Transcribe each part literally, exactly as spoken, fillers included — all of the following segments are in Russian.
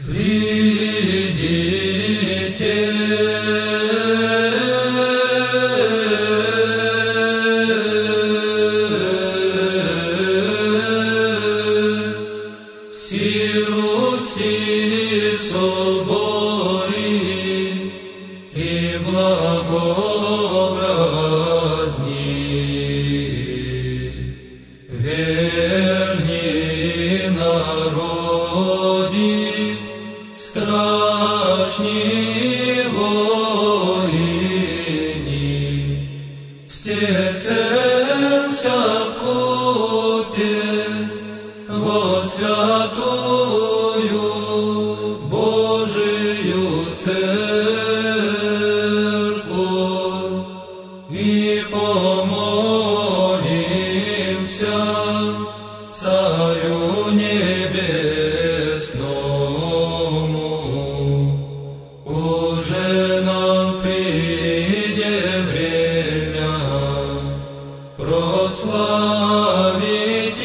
Все Руси собори и благообразни, верни народи, страшни воини, с Тельцем вся вкупе во святую Божию церковь и помолимся Царю Небесному. Уже нам приде время прославить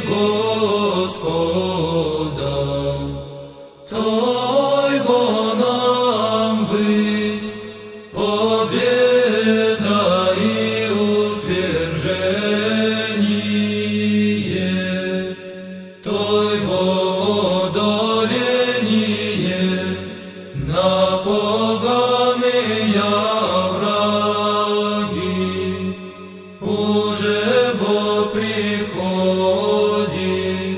Господа, той бо нам быть победа и утверждение, той бо одоление на поганые враги. Уже бо приходит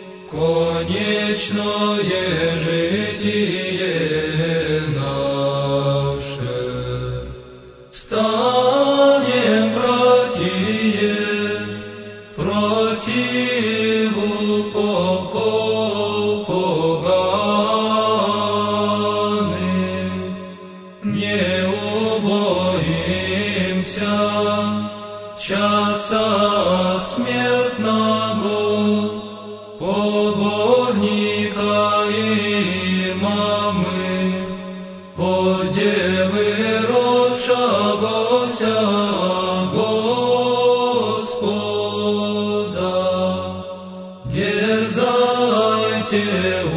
конечное житие наше. Станем, братья, противу полков поганых, не убоимся часа смертного, поборника и мамы, от девы родшегося Господа. Дерзайте,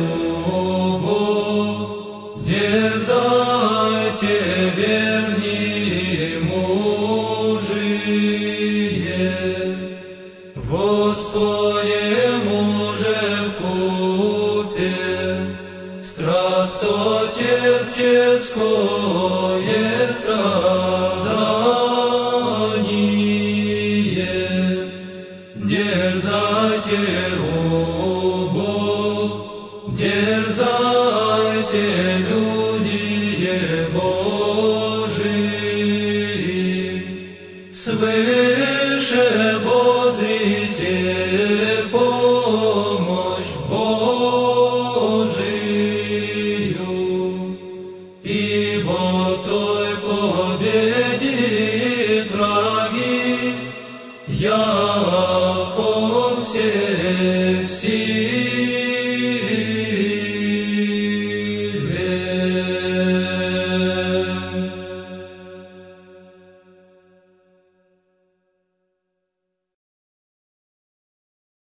убог, дерзайте, верни мужие, востоем уже вкупе страстотерпческое страдание. Дерзайте, убог, дерзайте, люди Божии, свыше обозрите